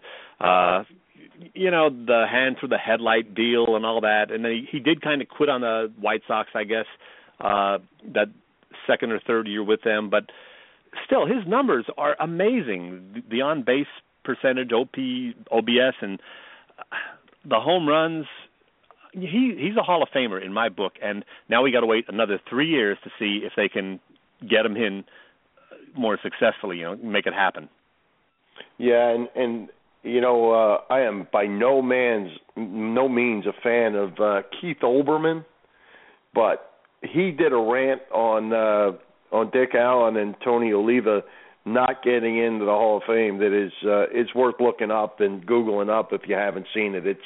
the hand through the headlight deal and all that. And then he did kind of quit on the White Sox, I guess, that second or third year with them. But still, his numbers are amazing. The on-base percentage, OBS, and the home runs. He's a Hall of Famer in my book, and now we got to wait another 3 years to see if they can get him in more successfully, make it happen. Yeah, and I am by no means a fan of Keith Olbermann, but he did a rant on Dick Allen and Tony Oliva not getting into the Hall of Fame that is it's worth looking up and Googling up if you haven't seen it. It's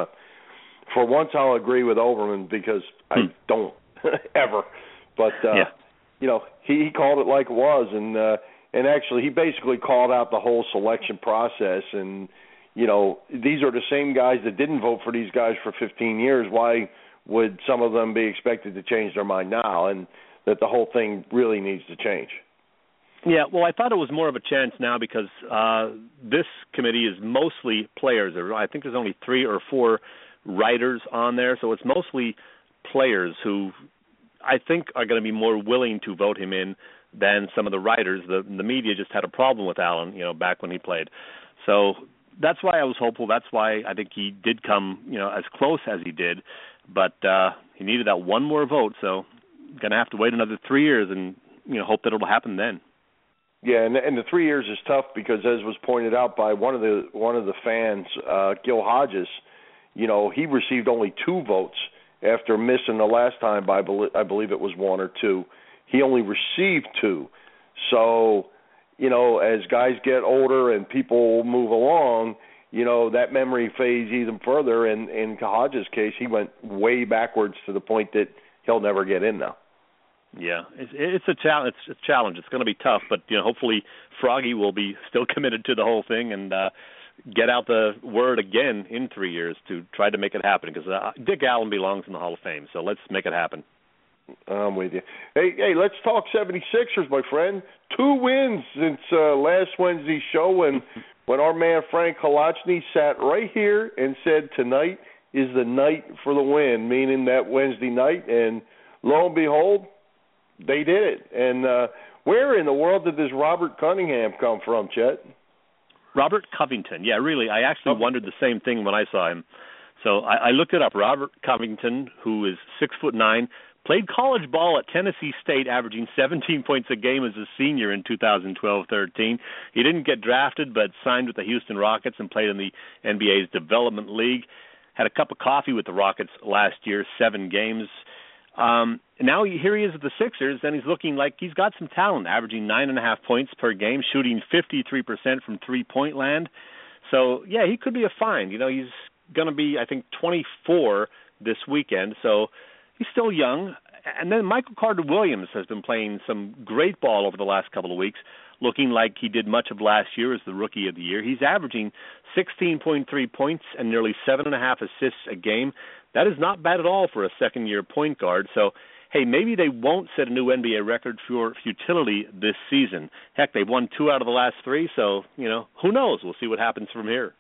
for once I'll agree with Overman because I don't ever. But you know, he called it like it was, and actually he basically called out the whole selection process. And you know, these are the same guys that didn't vote for these guys for 15 years. Why would some of them be expected to change their mind now? And that the whole thing really needs to change. Yeah, well, I thought it was more of a chance now because this committee is mostly players. I think there's only 3 or 4 writers on there, so it's mostly players who I think are going to be more willing to vote him in than some of the writers. The media just had a problem with Allen, you know, back when he played. So that's why I was hopeful. That's why I think he did come, you know, as close as he did. But he needed that one more vote, so going to have to wait another 3 years and, you know, hope that it'll happen then. Yeah, and the 3 years is tough because, as was pointed out by one of the fans, Gil Hodges, you know, he received only 2 votes after missing the last time by, I believe it was 1 or 2. He only received 2. So, you know, as guys get older and people move along, you know, that memory fades even further. And in Hodges' case, he went way backwards to the point that he'll never get in now. Yeah, it's a challenge. It's a challenge. It's going to be tough, but you know, hopefully Froggy will be still committed to the whole thing and get out the word again in 3 years to try to make it happen. Because Dick Allen belongs in the Hall of Fame, so let's make it happen. I'm with you. Hey, let's talk 76ers, my friend. 2 wins since last Wednesday's show when our man Frank Kolachny sat right here and said tonight is the night for the win, meaning that Wednesday night, and lo and behold, they did it. And where in the world did this Robert Cunningham come from, Chet? Robert Covington. Yeah, really. I actually wondered the same thing when I saw him. So I looked it up. Robert Covington, who is 6'9", played college ball at Tennessee State, averaging 17 points a game as a senior in 2012-13. He didn't get drafted, but signed with the Houston Rockets and played in the NBA's Development League. Had a cup of coffee with the Rockets last year, 7 games. Now here he is with the Sixers, and he's looking like he's got some talent, averaging 9.5 points per game, shooting 53% from three-point land. So, yeah, he could be a find. You know, he's going to be, I think, 24 this weekend, so he's still young. And then Michael Carter-Williams has been playing some great ball over the last couple of weeks, looking like he did much of last year as the Rookie of the Year. He's averaging 16.3 points and nearly 7.5 assists a game. That is not bad at all for a second-year point guard. So, hey, maybe they won't set a new NBA record for futility this season. Heck, they've won 2 out of the last 3, so, you know, who knows? We'll see what happens from here.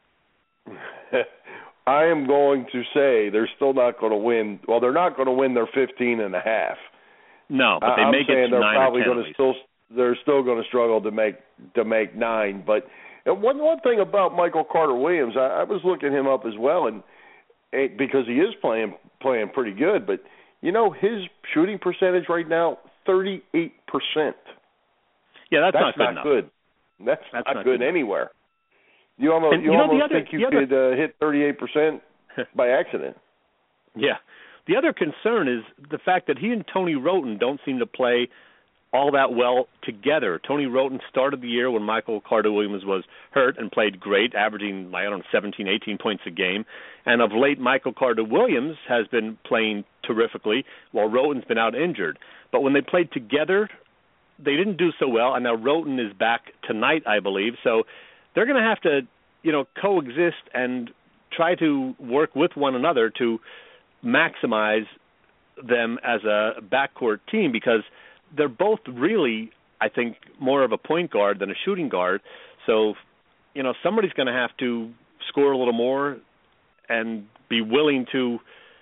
I am going to say they're still not going to win. Well, they're not going to win their 15.5. No, but they may get to 9 or 10. They're still going to struggle to make 9. But one thing about Michael Carter-Williams, I was looking him up as well, and because he is playing pretty good. But you know, his shooting percentage right now, 38%. Yeah, that's not good. That's not good anywhere. You almost think you could hit 38% by accident. Yeah. The other concern is the fact that he and Tony Wroten don't seem to play all that well together. Tony Wroten started the year when Michael Carter-Williams was hurt and played great, averaging, 17, 18 points a game. And of late, Michael Carter-Williams has been playing terrifically while Wroten's been out injured. But when they played together, they didn't do so well, and now Wroten is back tonight, I believe. So they're going to have to, coexist and try to work with one another to maximize them as a backcourt team, because they're both really, I think, more of a point guard than a shooting guard. So, somebody's going to have to score a little more and be willing to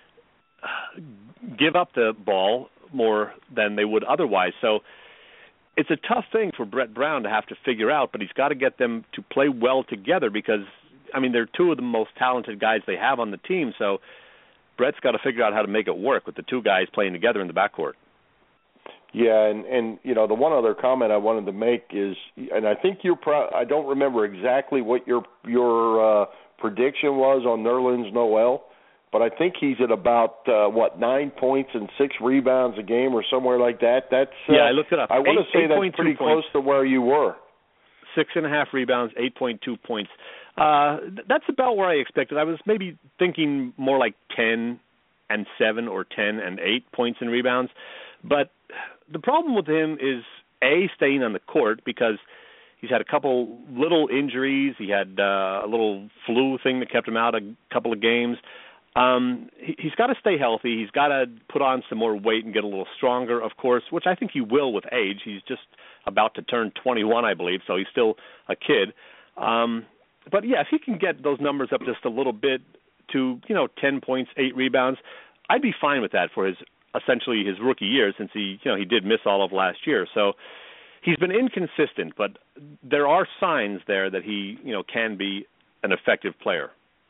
give up the ball more than they would otherwise. So it's a tough thing for Brett Brown to have to figure out, but he's got to get them to play well together because, they're 2 of the most talented guys they have on the team. So Brett's got to figure out how to make it work with the 2 guys playing together in the backcourt. Yeah, and the one other comment I wanted to make is, and I think I don't remember exactly what your prediction was on Nerlens Noel, but I think he's at about 9 points and 6 rebounds a game or somewhere like that. That's I looked it up. I want to say that's pretty close to where you were. 6.5 rebounds, 8.2 points. That's about where I expected. I was maybe thinking more like 10 and 7 or 10 and 8 points in rebounds. But the problem with him is, A, staying on the court, because he's had a couple little injuries. He had a little flu thing that kept him out a couple of games. He's got to stay healthy. He's got to put on some more weight and get a little stronger, of course, which I think he will with age. He's just about to turn 21, I believe, so he's still a kid. But, yeah, if he can get those numbers up just a little bit to, 10 points, 8 rebounds, I'd be fine with that for essentially his rookie year, since he did miss all of last year. So he's been inconsistent, but there are signs there that he, can be an effective player.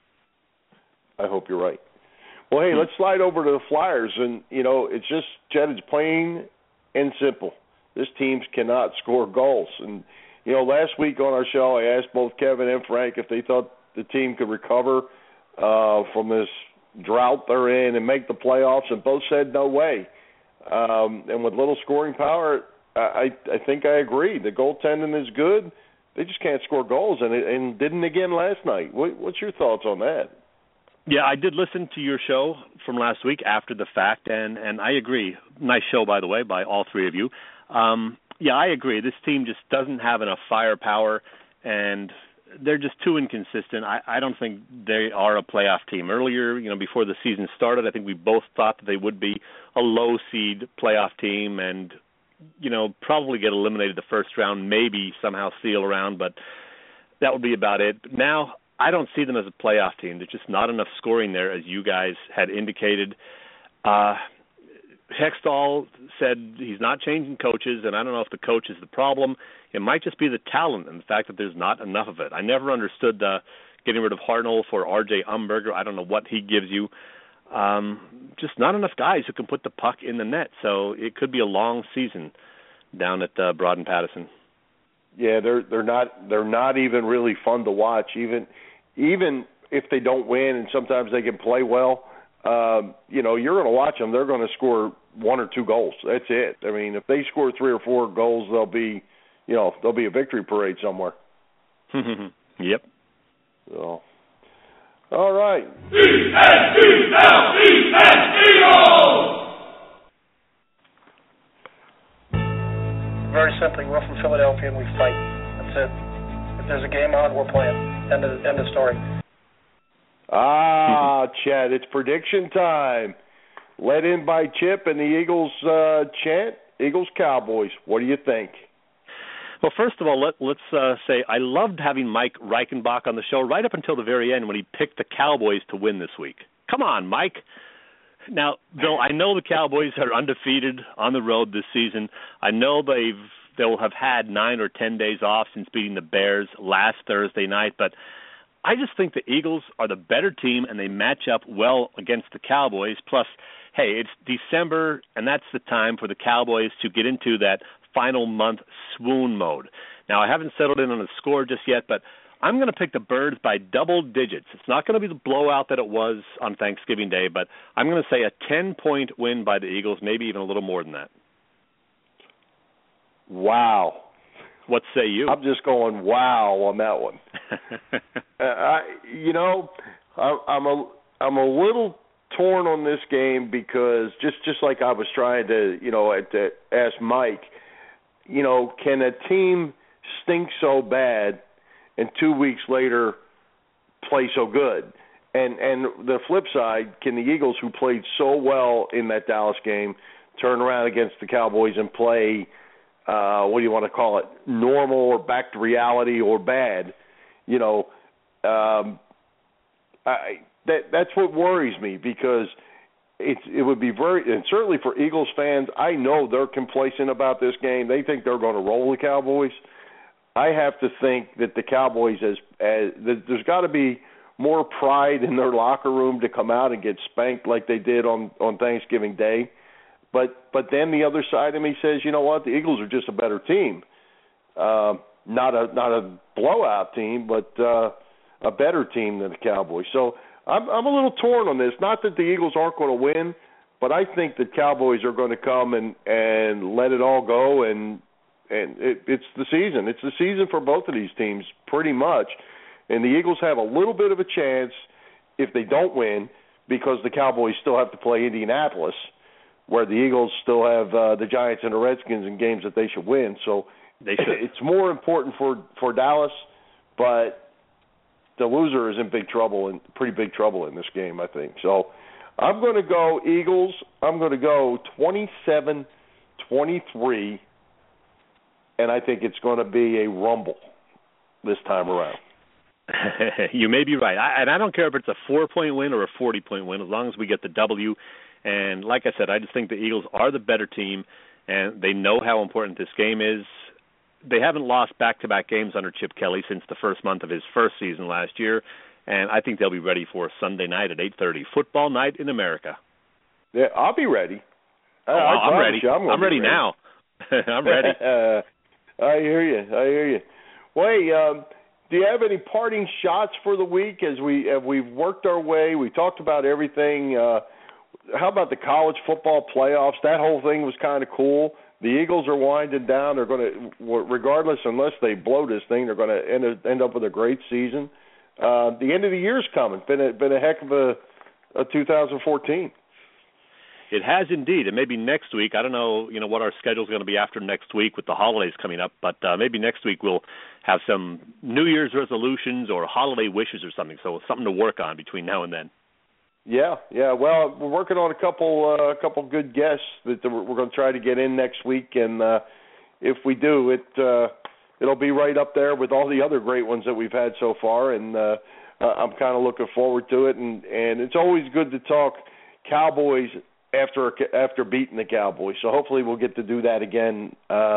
I hope you're right. Well, hey, let's slide over to the Flyers, and, it's just, Jed, it's plain and simple. This team cannot score goals. And, last week on our show, I asked both Kevin and Frank if they thought the team could recover from this drought they're in and make the playoffs, and both said no way. And with little scoring power, I think I agree. The goaltending is good. They just can't score goals, and didn't again last night. What's your thoughts on that? Yeah, I did listen to your show from last week after the fact, and I agree. Nice show, by the way, by all three of you. Yeah, I agree. This team just doesn't have enough firepower, and they're just too inconsistent. I don't think they are a playoff team. Earlier, before the season started, I think we both thought that they would be a low-seed playoff team and, probably get eliminated the first round, maybe somehow steal around, but that would be about it. But now, I don't see them as a playoff team. There's just not enough scoring there, as you guys had indicated. Hextall said he's not changing coaches, and I don't know if the coach is the problem. It might just be the talent and the fact that there's not enough of it. I never understood getting rid of Hartnell for R.J. Umberger. I don't know what he gives you. Just not enough guys who can put the puck in the net. So it could be a long season down at Broad and Pattison. Yeah, they're not even really fun to watch. Even if they don't win, and sometimes they can play well. You're going to watch them. They're going to score 1 or 2 goals. That's it. I mean, if they score 3 or 4 goals, there'll be a victory parade somewhere. Yep. So, all right. Eagles! Very simply, we're from Philadelphia and we fight. That's it. If there's a game on, we're playing. End of story. Chad, it's prediction time. Led in by Chip and the Eagles chant, Eagles-Cowboys. What do you think? Well, first of all, let's say I loved having Mike Reichenbach on the show right up until the very end when he picked the Cowboys to win this week. Come on, Mike. Now, Bill, I know the Cowboys are undefeated on the road this season. I know they'll have had 9 or 10 days off since beating the Bears last Thursday night, but I just think the Eagles are the better team, and they match up well against the Cowboys. Plus, hey, it's December, and that's the time for the Cowboys to get into that final month swoon mode. Now, I haven't settled in on a score just yet, but I'm going to pick the Birds by double digits. It's not going to be the blowout that it was on Thanksgiving Day, but I'm going to say a 10-point win by the Eagles, maybe even a little more than that. Wow. What say you? I'm just going wow on that one. I'm a little torn on this game because just like I was trying to ask Mike, can a team stink so bad and 2 weeks later play so good? And the flip side, can the Eagles, who played so well in that Dallas game, turn around against the Cowboys and play, what do you want to call it, normal or back to reality or bad? That's what worries me, because it would be and certainly for Eagles fans, I know they're complacent about this game. They think they're going to roll the Cowboys. I have to think that the Cowboys, there's got to be more pride in their locker room to come out and get spanked like they did on Thanksgiving Day. But then the other side of me says, you know what, the Eagles are just a better team. Not a blowout team, but a better team than the Cowboys. So I'm a little torn on this. Not that the Eagles aren't going to win, but I think the Cowboys are going to come and let it all go, and it's the season. It's the season for both of these teams pretty much, and the Eagles have a little bit of a chance if they don't win because the Cowboys still have to play Indianapolis, where the Eagles still have the Giants and the Redskins in games that they should win. So it's more important for Dallas, but the loser is in big trouble, and pretty big trouble in this game, I think. So I'm going to go Eagles. I'm going to go 27-23, and I think it's going to be a rumble this time around. You may be right. I don't care if it's a 4-point win or a 40-point win, as long as we get the W. And like I said, I just think the Eagles are the better team, and they know how important this game is. They haven't lost back-to-back games under Chip Kelly since the first month of his first season last year, and I think they'll be ready for Sunday night at 8:30, football night in America. Yeah, I'll be ready. I'm ready. I'm ready now. I'm ready. I hear you. Well, hey, do you have any parting shots for the week as we've worked our way? We talked about everything. How about the college football playoffs? That whole thing was kind of cool. The Eagles are winding down. They're going to, regardless, unless they blow this thing, they're going to end up with a great season. The end of the year's coming. Been a heck of a 2014. It has indeed, and maybe next week. I don't know, what our schedule's going to be after next week with the holidays coming up, but maybe next week we'll have some New Year's resolutions or holiday wishes or something. So something to work on between now and then. Yeah. Well, we're working on a couple good guests that we're going to try to get in next week, and if we do, it'll be right up there with all the other great ones that we've had so far, and I'm kind of looking forward to it. And it's always good to talk Cowboys after beating the Cowboys. So hopefully we'll get to do that again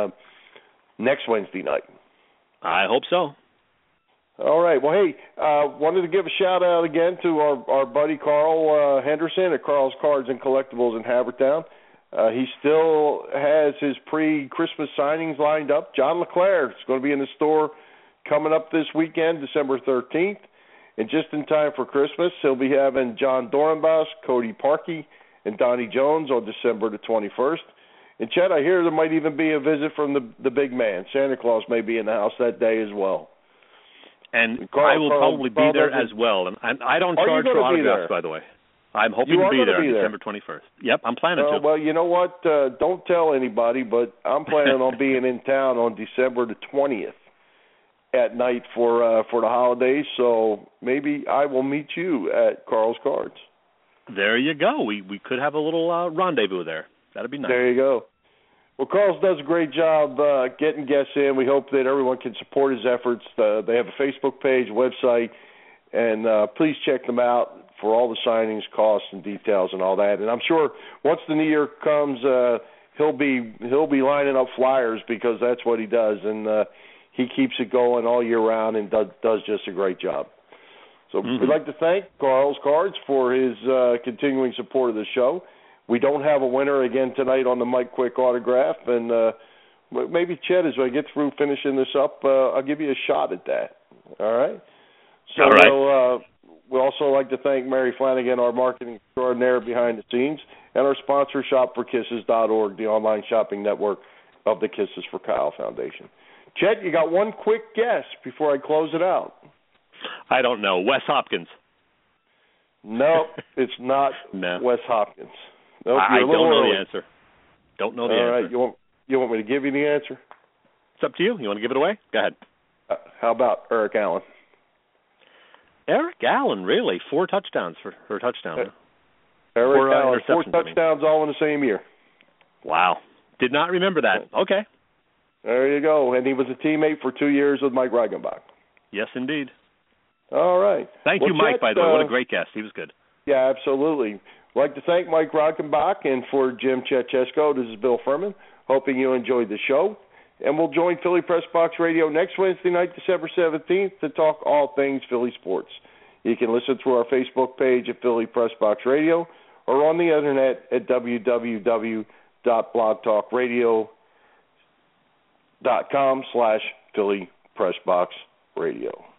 next Wednesday night. I hope so. All right. Well, hey, wanted to give a shout-out again to our buddy Carl Henderson at Carl's Cards and Collectibles in Havertown. He still has his pre-Christmas signings lined up. John LeClaire is going to be in the store coming up this weekend, December 13th. And just in time for Christmas, he'll be having John Dorenbos, Cody Parkey, and Donnie Jones on December the 21st. And, Chet, I hear there might even be a visit from the big man. Santa Claus may be in the house that day as well. And I will probably be there as well. And I don't charge for autographs, by the way. I'm hoping to be there on December 21st. Yep, I'm planning to. Well, you know what? Don't tell anybody, but I'm planning on being in town on December the 20th at night for the holidays. So maybe I will meet you at Carl's Cards. There you go. We could have a little rendezvous there. That'd be nice. There you go. Well, Carl's does a great job getting guests in. We hope that everyone can support his efforts. They have a Facebook page, website, and please check them out for all the signings, costs, and details and all that. And I'm sure once the new year comes, he'll be lining up flyers because that's what he does, and he keeps it going all year round and does just a great job. So we'd like to thank Carl's Cards for his continuing support of the show. We don't have a winner again tonight on the Mike Quick autograph, and maybe, Chet, as I get through finishing this up, I'll give you a shot at that. All right? So all right. We'd also like to thank Mary Flanagan, our marketing extraordinaire behind the scenes, and our sponsor, shopforkisses.org, the online shopping network of the Kisses for Kyle Foundation. Chet, you got one quick guess before I close it out. I don't know. Wes Hopkins. No, it's not Wes Hopkins. Nope, I don't know early. the answer. Don't know the answer. All right, you want me to give you the answer? It's up to you. You want to give it away? Go ahead. How about Eric Allen? Eric Allen, really? 4 touchdowns for her touchdown. Eric Allen, 4 touchdowns all in the same year. Wow. Did not remember that. Okay. There you go. And he was a teammate for 2 years with Mike Reichenbach. Yes, indeed. All right. Thank you, Mike, by the way. What a great guest. He was good. Yeah, absolutely. I'd like to thank Mike Reichenbach, and for Jim Chetchesko, this is Bill Furman, hoping you enjoyed the show. And we'll join Philly Press Box Radio next Wednesday night, December 17th, to talk all things Philly sports. You can listen through our Facebook page at Philly Press Box Radio or on the internet at www.blogtalkradio.com/Philly Press Box Radio.